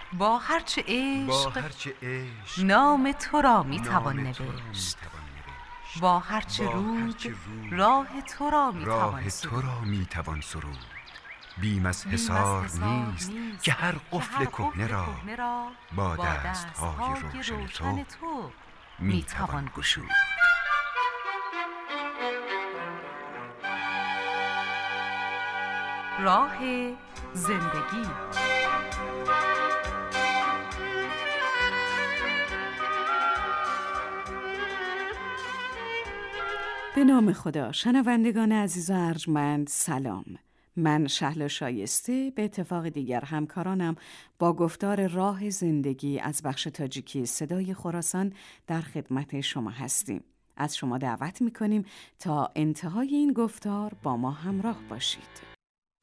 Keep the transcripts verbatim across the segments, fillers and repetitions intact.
با هرچه با عشق هرچه عشق نام تو را می نام توان تو را نوشت. می‌توان نوشت. با هرچه با رود هرچه رود راه تو را می توان راه تو سرود. را میتوان سرود. بیم از بیم از حصار حصار نیست نیست که هر که قفل هر کهنه را کهنه را با با دست‌های دست‌های روشن روشن تو تو می توان گشود. راه زندگی. به نام خدا. شنوندگان عزیز و ارجمند سلام. من شهلا شایسته به اتفاق دیگر همکارانم با گفتار راه زندگی از بخش تاجیکی صدای خراسان در خدمت شما هستیم. از شما دعوت می‌کنیم تا انتهای این گفتار با ما همراه باشید.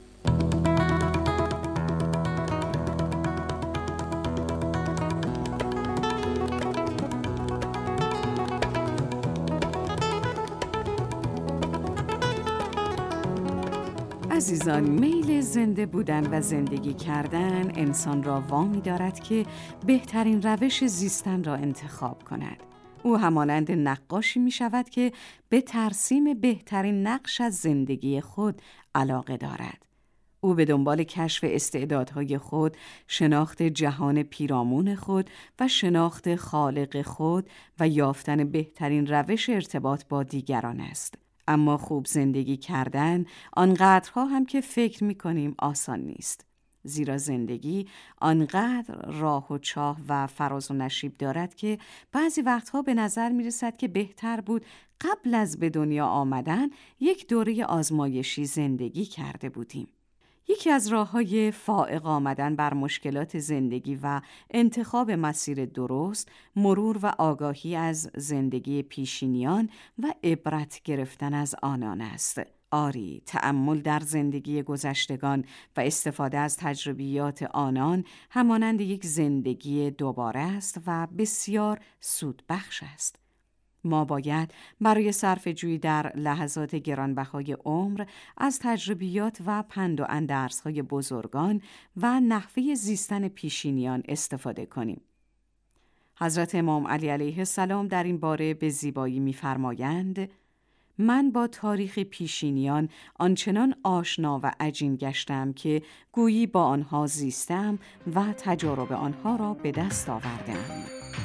عزیزان، میل زنده بودن و زندگی کردن انسان را وامی دارد که بهترین روش زیستن را انتخاب کند. او همانند نقاشی می شود که به ترسیم بهترین نقش از زندگی خود علاقه دارد. او به دنبال کشف استعدادهای خود، شناخت جهان پیرامون خود و شناخت خالق خود و یافتن بهترین روش ارتباط با دیگران است. اما خوب زندگی کردن آنقدرها هم که فکر می‌کنیم آسان نیست. زیرا زندگی آنقدر راه و چاه و فراز و نشیب دارد که بعضی وقتها به نظر می‌رسد که بهتر بود قبل از به دنیا آمدن یک دوره آزمایشی زندگی کرده بودیم. یکی از راه‌های فائق آمدن بر مشکلات زندگی و انتخاب مسیر درست، مرور و آگاهی از زندگی پیشینیان و عبرت گرفتن از آنان است. آری، تأمل در زندگی گذشتگان و استفاده از تجربیات آنان همانند یک زندگی دوباره است و بسیار سودبخش است. ما باید برای صرفه‌جویی در لحظات گرانبهای عمر از تجربیات و پند و اندرس‌های بزرگان و نحوه زیستن پیشینیان استفاده کنیم. حضرت امام علی علیه السلام در این باره به زیبایی می‌فرمایند: من با تاریخ پیشینیان آنچنان آشنا و عجین گشتم که گویی با آنها زیستم و تجارب آنها را به دست آوردم.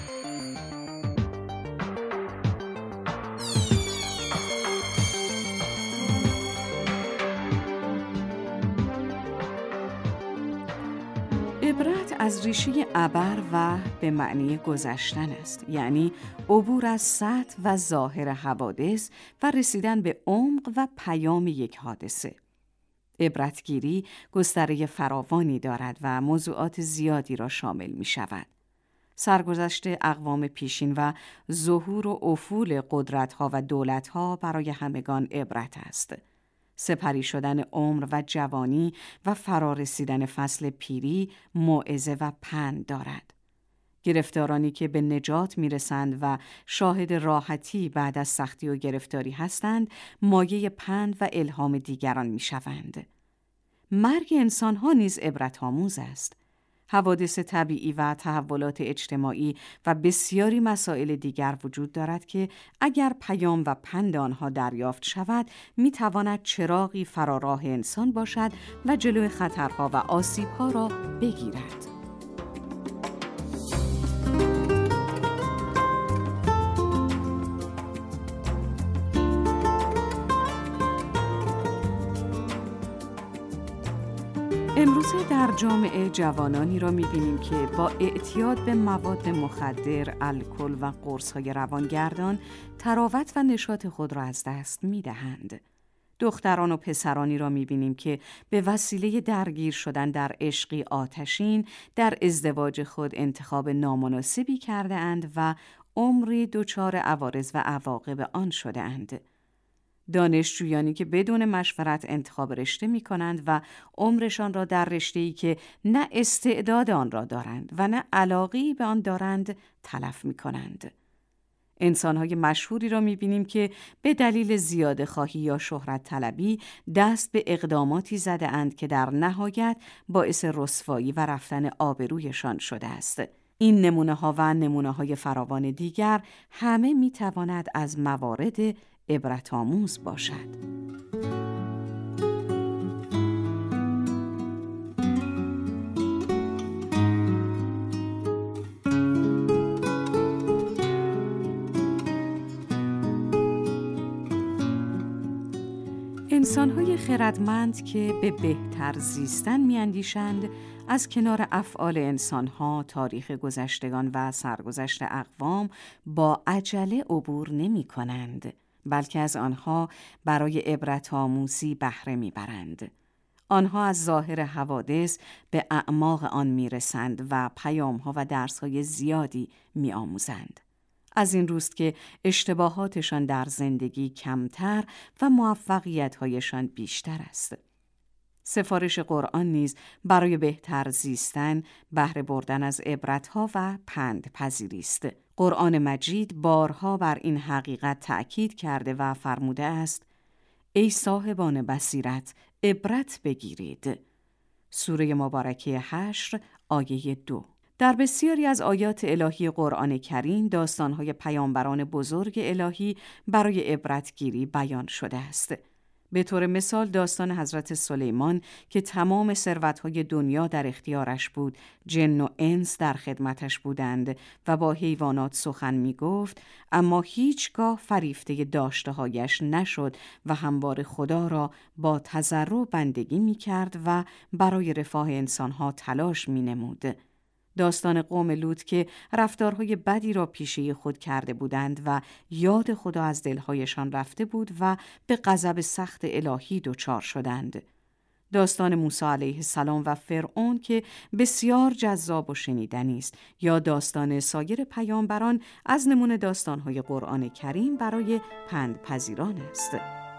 عبرت از ریشه عبر و به معنی گذشتن است، یعنی عبور از سطح و ظاهر حوادث و رسیدن به عمق و پیام یک حادثه. عبرتگیری گستره فراوانی دارد و موضوعات زیادی را شامل می شود. سرگذشت اقوام پیشین و ظهور و افول قدرت‌ها و دولت‌ها برای همگان عبرت است. سپری شدن عمر و جوانی و فرارسیدن فصل پیری موعظه و پند دارد. گرفتارانی که به نجات میرسند و شاهد راحتی بعد از سختی و گرفتاری هستند، مایه پند و الهام دیگران میشوند. مرگ انسانها نیز عبرت آموز است. حوادث طبیعی و تحولات اجتماعی و بسیاری مسائل دیگر وجود دارد که اگر پیام و پند آنها دریافت شود میتواند چراغی فراراه انسان باشد و جلوی خطرها و آسیبها را بگیرد. امروزه در جامعه جوانانی را می‌بینیم که با اعتیاد به مواد مخدر، الکل و قرص‌های روانگردان تراوت و نشاط خود را از دست می‌دهند. دختران و پسرانی را می‌بینیم که به وسیله درگیر شدن در عشقی آتشین در ازدواج خود انتخاب نامناسبی کرده اند و عمری دچار عوارض و عواقب آن شده اند. دانشجویانی که بدون مشورت انتخاب رشته می کنند و عمرشان را در رشته‌ای که نه استعداد آن را دارند و نه علاقه‌ای به آن دارند تلف می کنند. انسان‌های مشهوری را می‌بینیم که به دلیل زیاده خواهی یا شهرت طلبی دست به اقداماتی زده اند که در نهایت باعث رسوایی و رفتن آبرویشان شده است. این نمونه ها و نمونه های فراوان دیگر همه می‌تواند از موارد عبرت آموز باشد. انسان‌های خردمند که به بهتر زیستن می‌اندیشند، از کنار افعال انسان‌ها، تاریخ گذشتگان و سرگذشت اقوام با عجله عبور نمی‌کنند، بلکه از آنها برای عبرت آموزی بهره می‌برند. آنها از ظاهر حوادث به اعماق آن می‌رسند و پیام‌ها و درس‌های زیادی می‌آموزند. از این روست که اشتباهاتشان در زندگی کمتر و موفقیت‌هایشان بیشتر است. سفارش قرآن نیز برای بهتر زیستن، بهره بردن از عبرت‌ها و پندپذیری است. قرآن مجید بارها بر این حقیقت تأکید کرده و فرموده است: ای صاحبان بصیرت، عبرت بگیرید. سوره مبارکه حشر آیه دو. در بسیاری از آیات الهی قرآن کریم داستان‌های پیامبران بزرگ الهی برای عبرتگیری بیان شده است. به طور مثال داستان حضرت سلیمان که تمام ثروت‌های دنیا در اختیارش بود، جن و انس در خدمتش بودند و با حیوانات سخن می‌گفت، اما هیچگاه فریفته داشته‌هایش نشد و همواره خدا را با تضرع بندگی می‌کرد و برای رفاه انسان‌ها تلاش می‌نمود. داستان قوم لوط که رفتارهای بدی را پیشه خود کرده بودند و یاد خدا از دلهایشان رفته بود و به غضب سخت الهی دچار شدند. داستان موسی علیه السلام و فرعون که بسیار جذاب و شنیدنی است، یا داستان سایر پیامبران از نمونه داستانهای قرآن کریم برای پندپذیران است.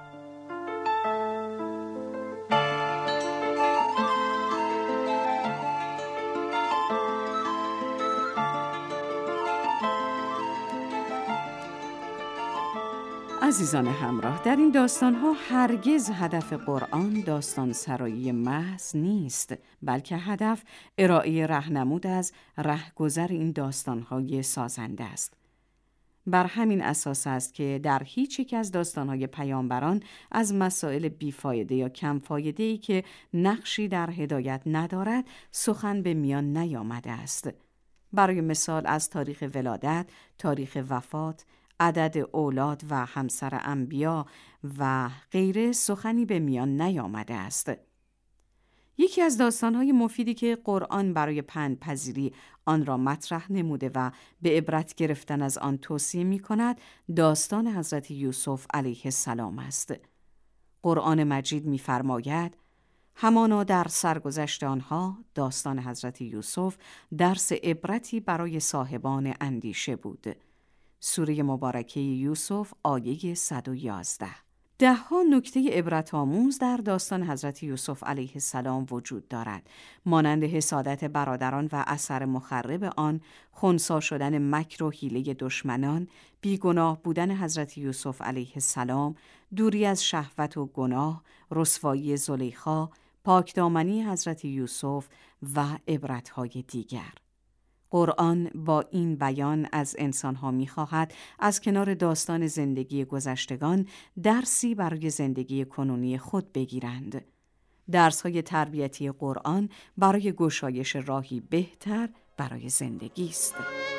عزیزان همراه، در این داستان‌ها هرگز هدف قرآن داستان سرایی محض نیست، بلکه هدف ارائه راهنمود از رهگذر این داستان‌های سازنده است. بر همین اساس است که در هیچ یک از داستان‌های پیامبران از مسائل بیفایده یا کم فایده‌ای که نقشی در هدایت ندارد سخن به میان نیامده است. برای مثال از تاریخ ولادت، تاریخ وفات، عدد اولاد و همسر انبیا و غیره سخنی به میان نیامده است. یکی از داستان‌های مفیدی که قرآن برای پندپذیری آن را مطرح نموده و به عبرت گرفتن از آن توصیه می‌کند، داستان حضرت یوسف علیه السلام است. قرآن مجید می‌فرماید: همانا در سرگذشت آنها، داستان حضرت یوسف، درس عبرتی برای صاحبان اندیشه بود. سوره مبارکه یوسف آیه صد و یازده. ده ها نکته عبرت آموز در داستان حضرت یوسف علیه السلام وجود دارد، مانند حسادت برادران و اثر مخرب آن، خنثی شدن مکر و حیله دشمنان، بیگناه بودن حضرت یوسف علیه السلام، دوری از شهوت و گناه، رسوایی زلیخا، پاکدامنی حضرت یوسف و عبرت‌های دیگر. قرآن با این بیان از انسانها می‌خواهد از کنار داستان زندگی گذشتگان درسی برای زندگی کنونی خود بگیرند. درس‌های تربیتی قرآن برای گشایش راهی بهتر برای زندگی است.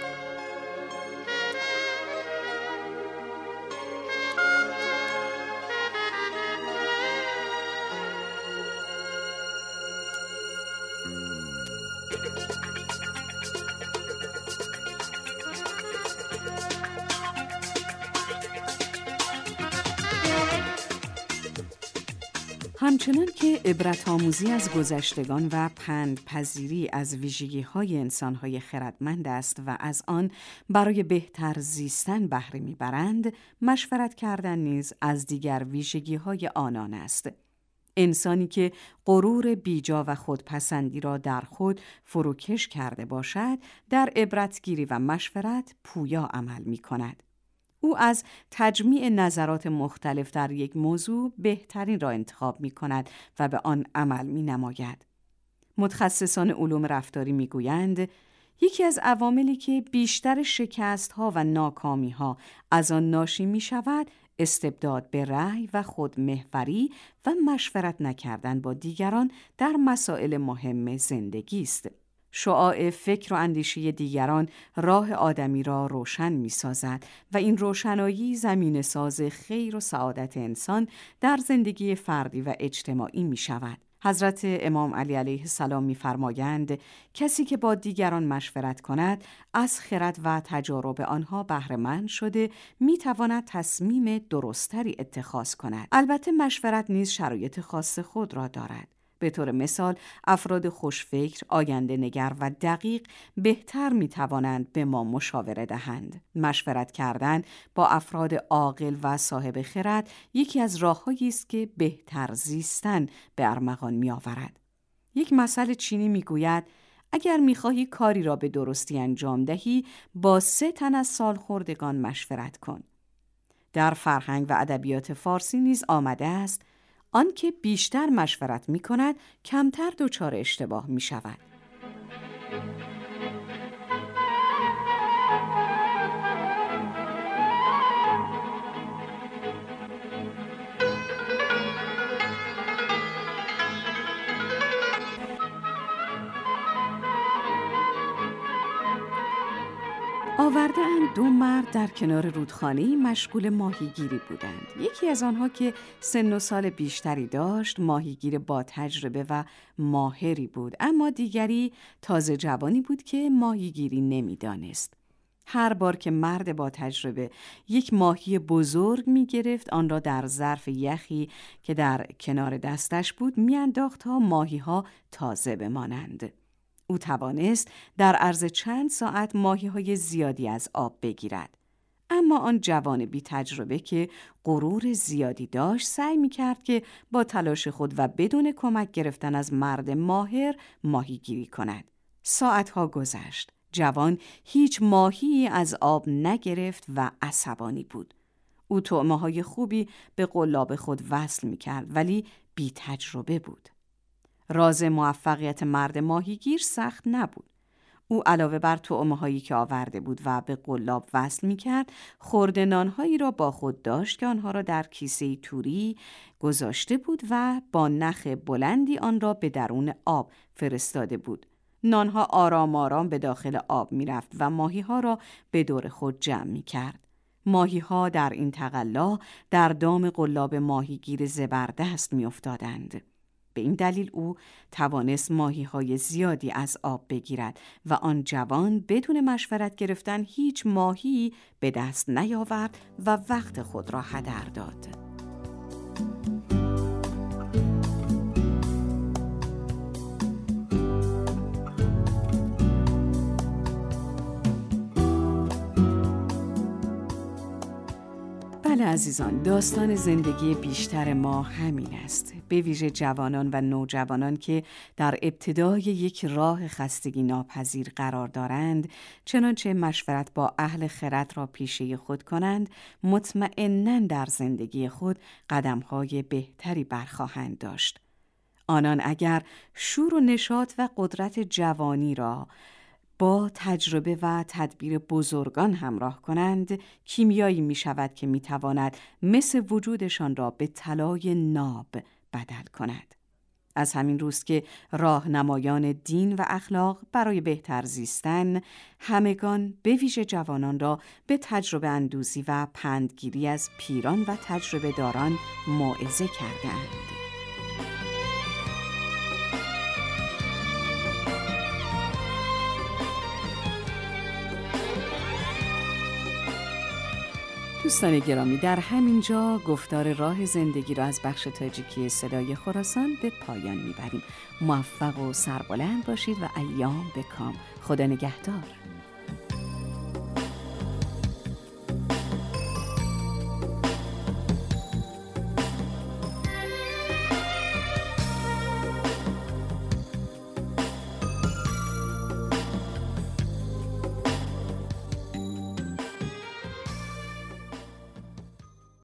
همچنان که عبرت آموزی از گذشتگان و پندپذیری از ویژگی‌های انسان‌های خردمند است و از آن برای بهتر زیستن بهره می‌برند، مشورت کردن نیز از دیگر ویژگی‌های آنان است. انسانی که غرور بیجا و خودپسندی را در خود فروکش کرده باشد، در عبرتگیری و مشورت پویا عمل می‌کند. او از تجمیع نظرات مختلف در یک موضوع بهترین را انتخاب می کند و به آن عمل می نماید. متخصصان علوم رفتاری می گویند یکی از عواملی که بیشتر شکست‌ها و ناکامی‌ها از آن ناشی می شود استبداد به رأی و خودمحوری و مشورت نکردن با دیگران در مسائل مهم زندگی است. شعاع فکر و اندیشه دیگران راه آدمی را روشن می سازد و این روشنایی زمین ساز خیر و سعادت انسان در زندگی فردی و اجتماعی می شود. حضرت امام علی علیه السلام می فرمایند کسی که با دیگران مشورت کند از خرد و تجارب آنها بهره مند شده می تواند تصمیم درستری اتخاذ کند. البته مشورت نیز شرایط خاص خود را دارد. به طور مثال افراد خوشفکر، آینده نگر و دقیق بهتر می توانند به ما مشاوره دهند. مشورت کردن با افراد عاقل و صاحب خرد یکی از راه‌هایی است که بهتر زیستن به ارمغان می آورد. یک مثل چینی می گوید اگر می خواهی کاری را به درستی انجام دهی با سه تن از سالخوردگان مشورت کن. در فرهنگ و ادبیات فارسی نیز آمده است آن که بیشتر مشورت می کند کمتر دچار اشتباه می شود. آورده‌اند دو مرد در کنار رودخانه‌ای مشغول ماهیگیری بودند. یکی از آنها که سن و سال بیشتری داشت ماهیگیر با تجربه و ماهری بود، اما دیگری تازه جوانی بود که ماهیگیری نمی‌دانست. هر بار که مرد با تجربه یک ماهی بزرگ می‌گرفت آن را در ظرف یخی که در کنار دستش بود می‌انداخت تا ماهی‌ها تازه بمانند. او توانست در عرض چند ساعت ماهی‌های زیادی از آب بگیرد. اما آن جوان بی تجربه که غرور زیادی داشت سعی می‌کرد که با تلاش خود و بدون کمک گرفتن از مرد ماهر ماهیگیری کند. ساعتها گذشت. جوان هیچ ماهی از آب نگرفت و عصبانی بود. او طعمه‌های خوبی به قلاب خود وصل می‌کرد ولی بی تجربه بود. راز موفقیت مرد ماهیگیر سخت نبود. او علاوه بر طعمه‌هایی که آورده بود و به قلاب وصل می‌کرد، خرده نان‌هایی را با خود داشت که آنها را در کیسه توری گذاشته بود و با نخ بلندی آن را به درون آب فرستاده بود. نان‌ها آرام آرام به داخل آب می‌رفت و ماهی‌ها را به دور خود جمع می‌کرد. ماهی‌ها در این تقلا در دام قلاب ماهیگیر زبردست می‌افتادند. به این دلیل او توانست ماهی‌های زیادی از آب بگیرد و آن جوان بدون مشورت گرفتن هیچ ماهی به دست نیاورد و وقت خود را هدر داد. بله عزیزان، داستان زندگی بیشتر ما همین است. به ویژه جوانان و نوجوانان که در ابتدای یک راه خستگی ناپذیر قرار دارند، چنانچه مشورت با اهل خرد را پیشه خود کنند، مطمئناً در زندگی خود قدم‌های بهتری برخواهند داشت. آنان اگر شور و نشاط و قدرت جوانی را با تجربه و تدبیر بزرگان همراه کنند، کیمیایی می شود که می تواند مس وجودشان را به طلای ناب بدل کند. از همین روز که راهنمایان دین و اخلاق برای بهتر زیستن، همگان به ویژه جوانان را به تجربه اندوزی و پندگیری از پیران و تجربه داران موعظه کردند. دوستان گرامی، در همین جا گفتار راه زندگی را از بخش تاجیکی صدای خراسان به پایان میبریم. موفق و سربلند باشید و ایام به کام. خدا نگهدار.